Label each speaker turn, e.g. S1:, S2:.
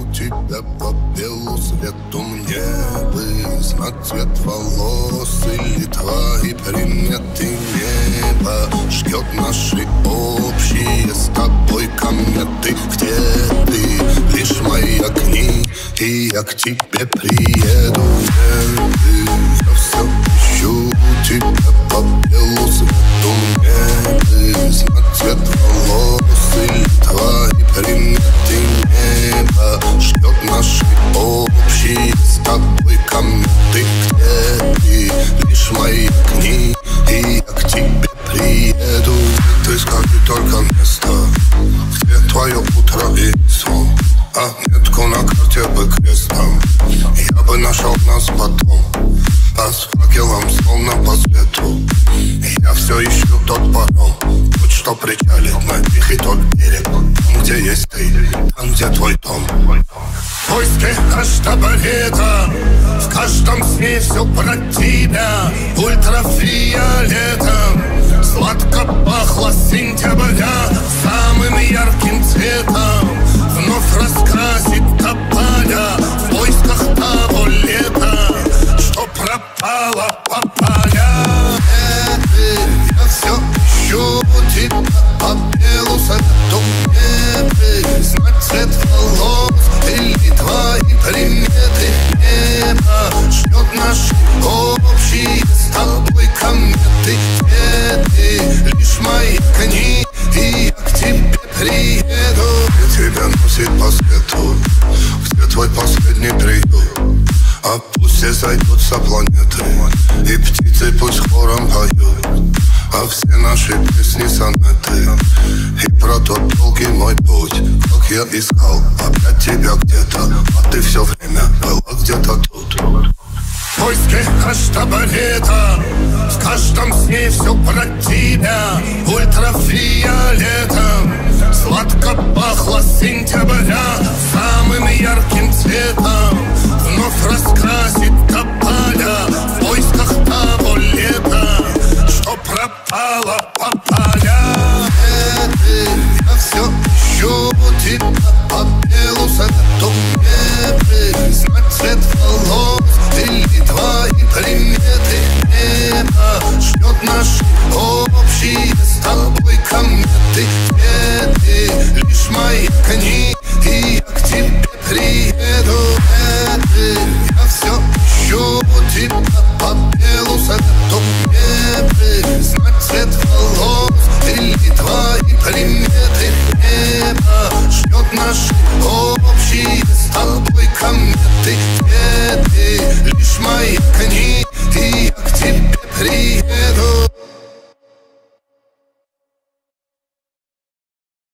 S1: тебя по белу свету. Мне бы знать цвет волос или твои приметы. Небо ждет наши общие с тобой кометы. Где ты? Лишь мои огни, и я к тебе приеду. Где ты? Я все ищу тебя по белу свету. Мне бы знать цвет волос или твои приметы. Небо ждет наши общие с тобой кометы. Где ты? Лишь мои огни, и я к тебе приеду. Ты скажи только место, где твое утро и сон, а метку на карте бы крестом. Я бы нашел нас потом, а с факелом словно по свету. Я все ищу тот паром, будь что причалит на тихий тот берег. Там, где есть ты, там, где твой дом. В поиске аж табурета, в каждом сне все про тебя. Ультрафиолетом сладко пахло сентября. Самым ярким цветом вновь раскрасит тополя. В поисках того лета, что пропало по полям. Я все ищу тебя по белу свету. Мне знать цвет волос или твои приметы. Небо ждет наши общие с тобой кометы. Где ты? Лишь мои огни, и я к тебе приеду. Где тебя носит по свету, где твой последний приют. А пусть все зайдутся планеты, и птицы пусть хором поют. А все наши песни сонеты, и про тот долгий мой путь. Как я искал опять тебя где-то, а ты все время была где-то тут. В поиске аж табурета, в каждом сне все про тебя. Ультрафиолетом